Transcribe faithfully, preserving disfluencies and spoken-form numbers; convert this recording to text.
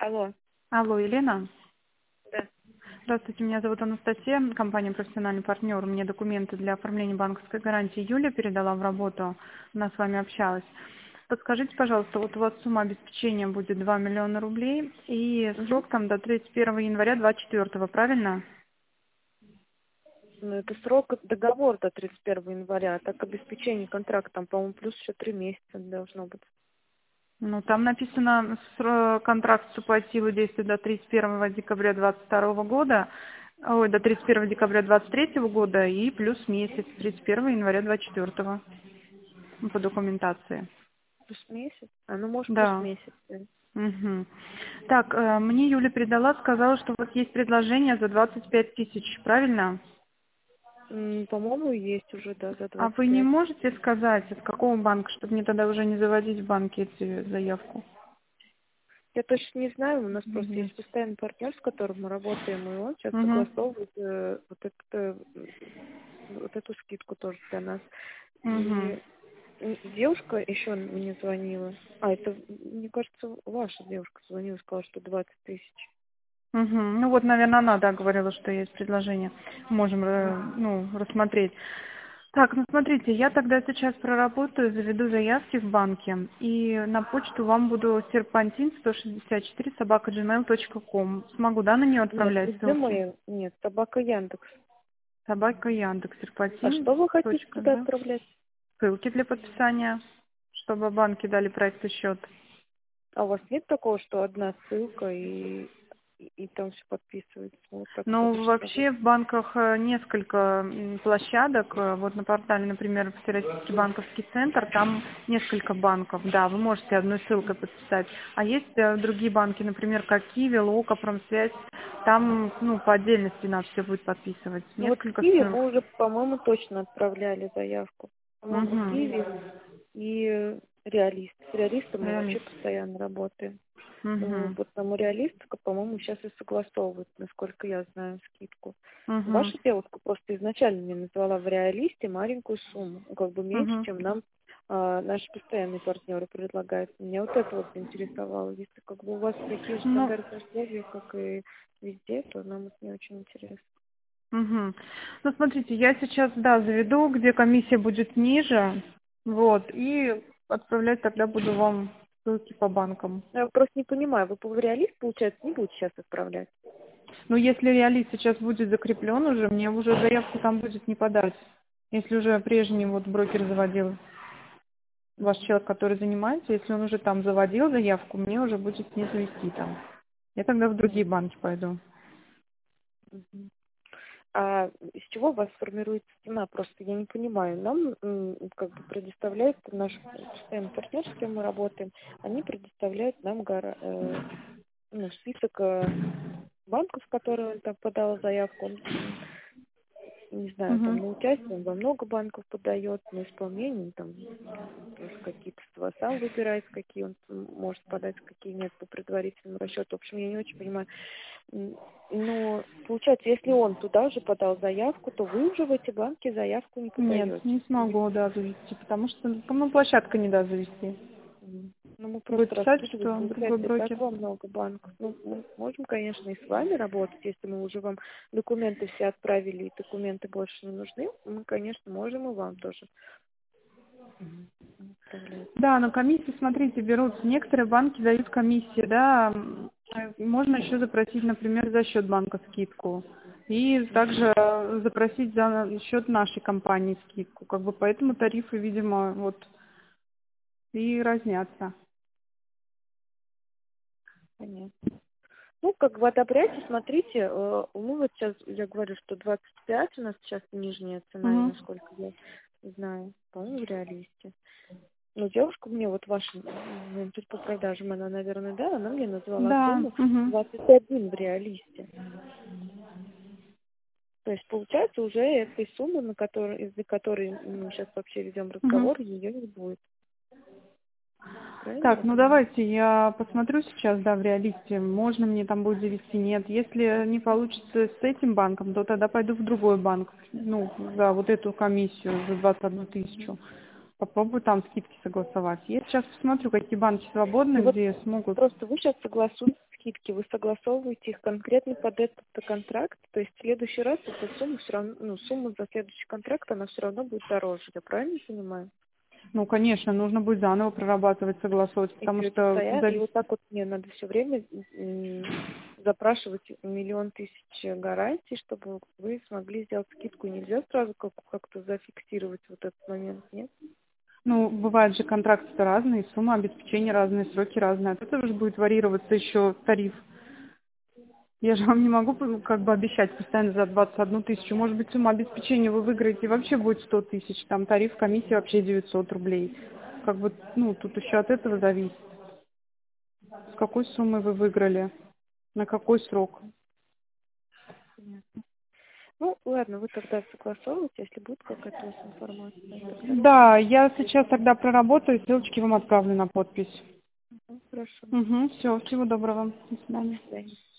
Алло, Алло, Елена. да. Здравствуйте, меня зовут Анастасия, компания «Профессиональный партнер». Мне документы для оформления банковской гарантии Юля передала в работу, она с вами общалась. Подскажите, пожалуйста, вот у вас сумма обеспечения будет два миллиона рублей и Мгм. срок там до тридцать первого января двадцать четвёртого, правильно? Ну, это срок договора до тридцать первого января, а так обеспечение контракта, там, по-моему, плюс еще три месяца должно быть. Ну, там написано, сро- контракт вступает в силу действия до тридцать первого декабря двадцать второго года, ой, до тридцать первого декабря двадцать третьего года и плюс месяц, тридцать первого января двадцать четвёртого по документации. Плюс месяц? А, ну, может, плюс Да. месяц. Да. Мгм. Так, э, мне Юля передала, сказала, что у вас есть предложение за двадцать пять тысяч, правильно? М, По-моему, есть уже, да, за А двадцать вы не пять. можете сказать, от какого банка, чтобы мне тогда уже не заводить в банке эти заявку? Я точно не знаю, у нас просто Мгм. есть постоянный партнер, с которым мы работаем, и он сейчас Мгм. согласовывает э, вот, это, м, вот эту скидку тоже для нас. Мгм. И м, девушка еще мне звонила. А, это, мне кажется, ваша девушка звонила, сказала, что двадцать тысяч. Мгм. Ну вот, наверное, она, да, говорила, что есть предложение. Можем, э, Мгм. ну, рассмотреть. Так, ну смотрите, я тогда сейчас проработаю, заведу заявки в банке, и на почту вам буду серпантин сто шестьдесят четыре собака джимейл точка ком. Смогу, да, на нее Нет, отправлять не ссылки? Gmail, нет, собака Яндекс. Собака Яндекс, А серпантин, что вы хотите точка, туда да. отправлять? Ссылки для подписания, чтобы банки дали проектный счет. А у вас нет такого, что одна ссылка и, и, и там все подписывается? Вот так вот Ну, обычно работает. вообще в банках э, несколько м, площадок. Э, Вот на портале, например, Всероссийский банковский центр, там несколько банков. Да, вы можете одной ссылкой подписать. А есть э, другие банки, например, как Киви, Лока, Промсвязь. Там, ну, по отдельности надо все будет подписывать. Ну вот Несколько Киви ссылок. мы уже, по-моему, точно отправляли заявку. По-моему, Киви Угу. и Реалист. С Реалистом мы вообще Реалист. постоянно работаем. Ну, Угу. вот там у Реалистка, по-моему, сейчас и согласовывают, насколько я знаю, скидку. Угу. Ваша девушка просто изначально мне назвала в Реалисте маленькую сумму, ну, как бы меньше, Угу. чем нам а, наши постоянные партнеры предлагают. Меня вот это вот заинтересовало. Если как бы у вас такие же Ну, стандартные условия, как и везде, то нам это не очень интересно. Мгм. Ну, смотрите, я сейчас, да, заведу, где комиссия будет ниже, вот, и отправлять тогда буду вам ссылки по банкам. Я просто не понимаю, вы по Реалист, получается, не будете сейчас отправлять? Но если реалист сейчас будет закреплен уже, мне уже заявку там будет не подать. Если уже прежний вот брокер заводил, ваш Мгм. человек, который занимается, если он уже там заводил заявку, мне уже будет не завести там. Я тогда в другие банки пойду. Мгм. А из чего у вас формируется цена? Просто я не понимаю. Нам м, как бы предоставляет наш постоянный партнер, с кем мы работаем, они предоставляют нам гора- э, ну, список э, банков, в которые он там подал заявку. Он, м, не знаю, там Угу. на участие он во много банков подает, на исполнение он там тоже какие-то сва- сам выбирает, какие он м, может подать, какие нет по предварительному расчету. В общем, я не очень понимаю. М, Но получается, если он туда же подал заявку, то вы уже в эти банки заявку не Нет, подаете. не смогу, да, завести, потому что, ну, площадка не даст завести. Мгм. Ну, мы Будет просто писать, раскидываем, что другой получается, и так брокер. во много банков. Ну, мы можем, конечно, и с вами работать, если мы уже вам документы все отправили, и документы больше не нужны, мы, конечно, можем и вам тоже мгм, отправлять. Да, но комиссии, смотрите, берутся. Некоторые банки дают комиссии, да. м, э, Можно еще запросить, например, за счет банка скидку. И также э, запросить за счет нашей компании скидку. Как бы поэтому тарифы, видимо, вот и разнятся. Понятно. Ну, как вы одобряете, смотрите, э, ну вот сейчас я говорю, что двадцать пять у нас сейчас нижняя цена, и Мгм. насколько я знаю, по-моему, в реалисте. Ну, девушка мне, вот ваша менеджер по продажам, она, наверное, да, она мне назвала Да. сумму Мгм. двадцать один в реалисте. То есть, получается, уже этой суммы, на которой, из-за которой мы сейчас вообще ведем Мгм. разговор, ее не будет. Правильно Так, я ну понимаю? давайте я посмотрю сейчас, да, в реалисте, можно мне там будет завести, нет. Если не получится с этим банком, то тогда пойду в другой банк, ну, за вот эту комиссию, за двадцать одну тысячу. Попробую там скидки согласовать. Я сейчас посмотрю, какие банки свободны, Ну вот где смогут. просто вы сейчас согласуетесь скидки, вы согласовываете их конкретно под этот контракт, то есть в следующий раз эта сумма все равно, ну, сумма за следующий контракт, она все равно будет дороже, я правильно понимаю? Ну, конечно, нужно будет заново прорабатывать, согласовывать, И потому что постоянно, и завис- вот так вот мне надо все время м, запрашивать миллион тысяч гарантий, чтобы вы смогли сделать скидку. Нельзя сразу как- как-то зафиксировать вот этот момент, нет? ну, бывают же контракты разные, сумма обеспечения разные, сроки разные. От этого же будет варьироваться еще тариф. Я же вам не могу ну, как бы обещать постоянно за двадцать одну тысячу. Может быть, сумма обеспечения вы выиграете вообще будет сто тысяч. Там тариф комиссии вообще девятьсот рублей. Как бы, ну, тут еще от этого зависит. С какой суммы вы выиграли, на какой срок. Понятно. Ну, ладно, вы тогда согласовывайте, если будет какая-то у вас информация, тогда Да, я сейчас тогда проработаю, ссылочки вам отправлю на подпись. ну, хорошо. Угу, все, всего доброго. До До свидания. свидания.